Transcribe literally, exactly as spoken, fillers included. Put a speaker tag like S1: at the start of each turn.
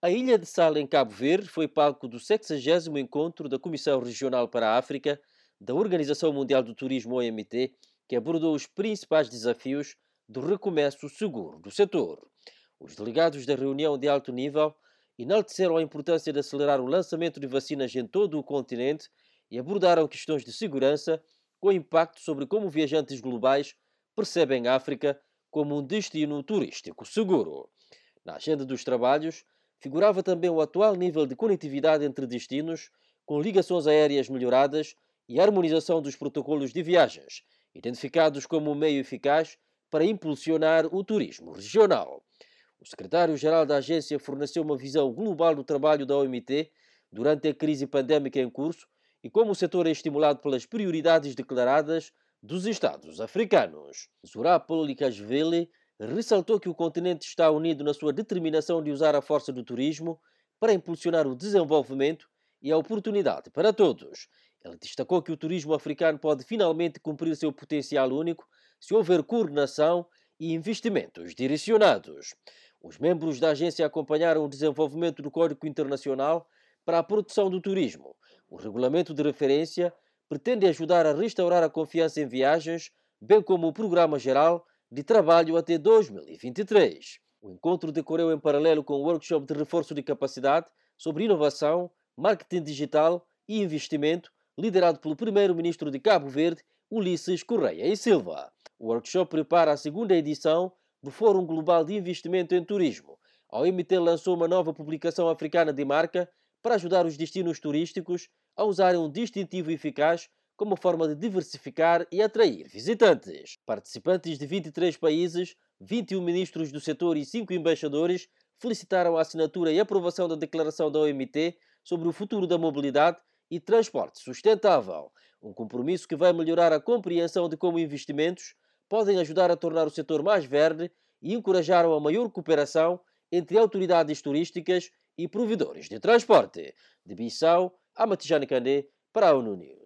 S1: A Ilha de Sal, em Cabo Verde, foi palco do sexagésimo encontro da Comissão Regional para a África da Organização Mundial do Turismo, O M T, que abordou os principais desafios do recomeço seguro do setor. Os delegados da reunião de alto nível enalteceram a importância de acelerar o lançamento de vacinas em todo o continente e abordaram questões de segurança com impacto sobre como viajantes globais percebem a África como um destino turístico seguro. Na agenda dos trabalhos, figurava também o atual nível de conectividade entre destinos, com ligações aéreas melhoradas e a harmonização dos protocolos de viagens, identificados como um meio eficaz para impulsionar o turismo regional. O secretário-geral da agência forneceu uma visão global do trabalho da O M T durante a crise pandémica em curso e como o setor é estimulado pelas prioridades declaradas dos Estados africanos. Zurab Polikashvili ressaltou que o continente está unido na sua determinação de usar a força do turismo para impulsionar o desenvolvimento e a oportunidade para todos. Ele destacou que o turismo africano pode finalmente cumprir seu potencial único se houver coordenação e investimentos direcionados. Os membros da agência acompanharam o desenvolvimento do Código Internacional para a Proteção do Turismo. O regulamento de referência pretende ajudar a restaurar a confiança em viagens, bem como o Programa Geral de Trabalho até dois mil e vinte e três. O encontro decorreu em paralelo com o workshop de reforço de capacidade sobre inovação, marketing digital e investimento, liderado pelo primeiro-ministro de Cabo Verde, Ulisses Correia e Silva. O workshop prepara a segunda edição do Fórum Global de Investimento em Turismo. A O M T lançou uma nova publicação africana de marca para ajudar os destinos turísticos a usarem um distintivo eficaz como forma de diversificar e atrair visitantes. Participantes de vinte e três países, vinte e um ministros do setor e cinco embaixadores felicitaram a assinatura e aprovação da declaração da O M T sobre o futuro da mobilidade e transporte sustentável. Um compromisso que vai melhorar a compreensão de como investimentos podem ajudar a tornar o setor mais verde e encorajaram a maior cooperação entre autoridades turísticas e provedores de transporte. De Bissau a Matijane Kandé para a ONU News.